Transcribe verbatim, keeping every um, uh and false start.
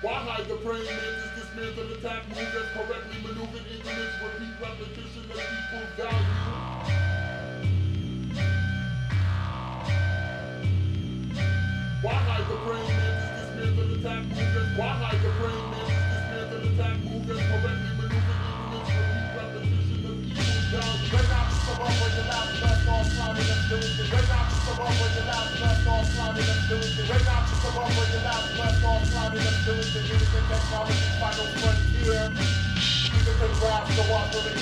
Why hide the praying mantis? Dismantle attack move that's correctly maneuvered. Ignorance, repeat repetition that equals value. Why hide the praying mantis? Dismantle attack move that's Why hide the praying mantis? Dismantle attack move that's correctly maneuvered. Ignorance, repeat repetition that equals value. Right now, just come up with your loud blast off, climbing up doing it. Right now, just come up with your loud blast off, climbing up doing it. Right now, just come up with your loud blast off, climbing up doing it. Music and technology, final frontier. Music and rap, so I really